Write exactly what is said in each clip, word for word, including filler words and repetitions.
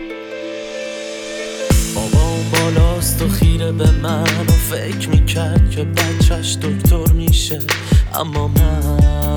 بابا اون بالاست و خیره به من و فکر میکرد که بچهش دکتر میشه، اما من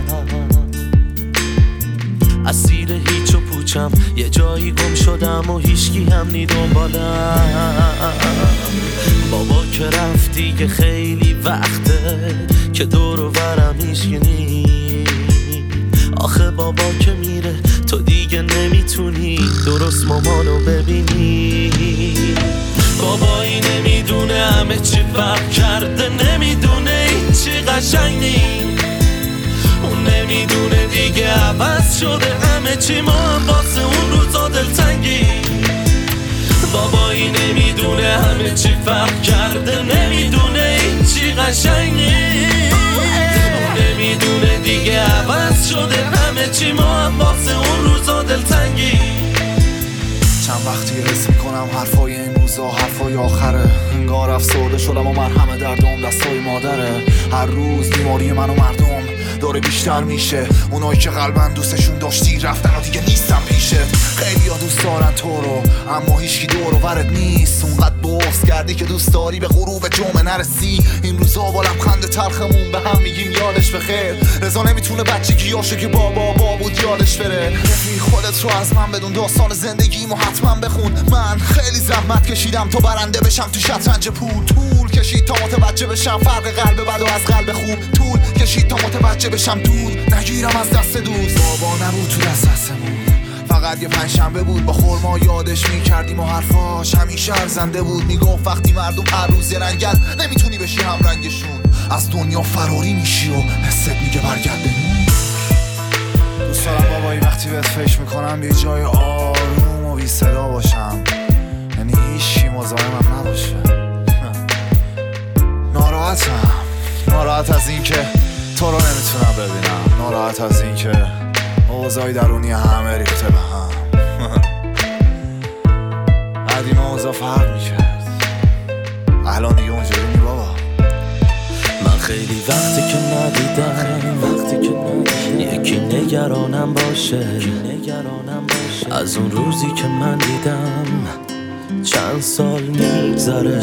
اسیر هیچ و پوچم، یه جایی گم شدم و هیچکی هم نی دنبالم. بابا که رفتی که خیلی وقته که دور و برم هیچکی نی. آخه بابا که میره تو دیگه نمیتونی درست مامانو ببینی. بابایی نمیدونه همه چی فرق کرده، نمیدونه هیچی قشنگ نی. اون نمیدونه دیگه عوض شده همه چی، ما هم واسه اون روزا دلتنگی. بابایی نمیدونه همه چی فرق کرده، نمیدونه هیچی قشنگ نی. اون نمیدونه دیگه عوض شده همه چی، ما هم واسه اون روزا دلتنگی. چند وقتی حس میکنم حرفای این روزا حرفای آخره، انگار افسرده شدم و مرهم دردم دستای مادره. هر روز بیماری من و مردم داره بیشتر میشه، اونایی که قلبن دوستشون داشتی رفتن و دیگه نیستن پیشت. خیلی ها دوست دارن تو رو اما هیچکی دور و برت نیست، اونقدر بغض کردی که دوست داری به غروب جمعه نرسی. این روزا با لبخند تلخمون به هم میگیم یادش بخیر. رضا نمیتونه بچگیاشو که بابا با بود یادش بره. رفیق خودت رو از من بدون، داستان زندگیمو حتما بخون. من خیلی زحمت کشیدم تا برنده بشم تو شطرنج پول. طول کشید تا متوجه بشم فرق قلب بد و از قلب خوب. طول کشید تا متوجه بشم دود نگیرم از دست دوست. بابا نبود تو دست دستمون، فقط یه پنجشنبه بود با خورما یادش میکردیم و حرفاش همیشه ارزنده بود. میگفت وقتی مردم هر روز یه رنگن نمیتونی بشی هم رنگشون، از دنیا فراری میشی و حست میگه برگرد به نور. دوست دارم بابایی وقتی بهت فکر میکنم یه جای آروم و بی صدا باشم، یعنی هیچی مزاحمم نباشه. ناراحتم ناراحت از این که تو رو نمیتونم ببینم، ناراحت از این که اوضاعی درونی همه ریخته به هم. قدیما اوضاع فرق میکرد، الان دیگه اونجوری نی بابا. من خیلی وقتی که ندیدم، وقتی که ندیدم یکی نگرانم باشه. از اون روزی که من دیدم چند سال میگذره.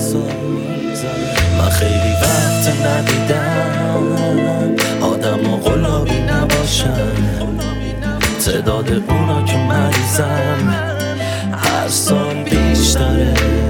من خیلی وقت ندیدم آدم و قلابی نباشن، تعداد اونا که مریضن هر سال بیشتره.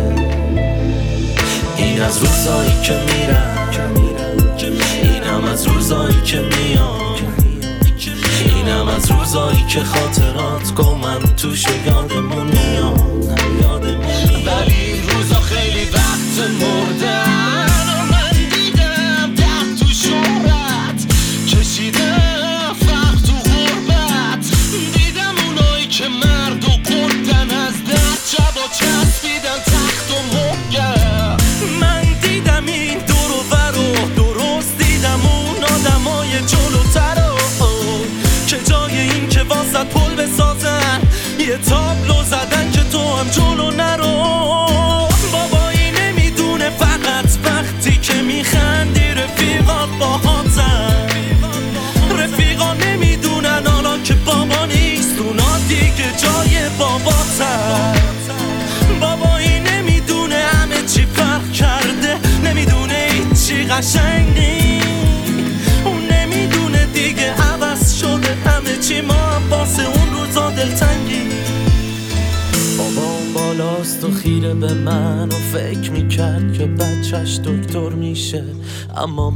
این از روزایی که میرن، اینم از روزایی که میان، اینم از روزایی که خاطرات گمن توش یادمون میان. ولی این روزا خیلی وقت مردن و من دیدم درد تو شهرت، کشیدم فرق تو غربت. دیدم اونایی که مرد و قدن از درد شبا چسبیدن تخت و محکم. من دیدم این دور و بر و درست دیدم اون آدمای جلوتر و که جای این که واسط پل بسازن یه تابلو زدن که تو هم جلو نرو. بابایی نمیدونه فقط وقتی که میخندی رفیقات باهاتن، رفیقا نمیدونن حالا که بابا نیست اونا دیگه جای باباتن. بابایی نمیدونه همه چی فرق کرده، نمیدونه هیچی قشنگ نی. اون نمیدونه دیگه عوض شده همه چی، ما هم واسه اون روزا دلتنگی. بابا اون بالاست و خیره به من و فکر میکرد که بچهش دکتر میشه، اما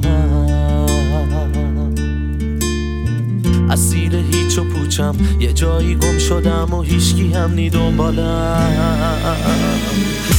من اسیر هیچ و پوچم، یه جایی گم شدم و هیچکی هم نی دنبالم.